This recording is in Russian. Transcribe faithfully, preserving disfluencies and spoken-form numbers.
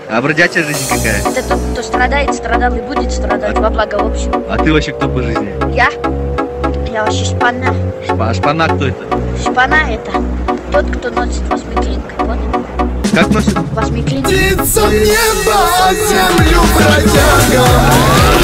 А бродячая жизнь какая? Это тот, кто страдает, страдал и будет страдать А- во благо общего. А ты вообще кто по жизни? Я? Я вообще шпана. Шпа- а шпана кто это? Шпана это тот, кто носит восьмиклинкой, понял? Как носит? Восьмиклинкой. Птица в небо, землю бродяга.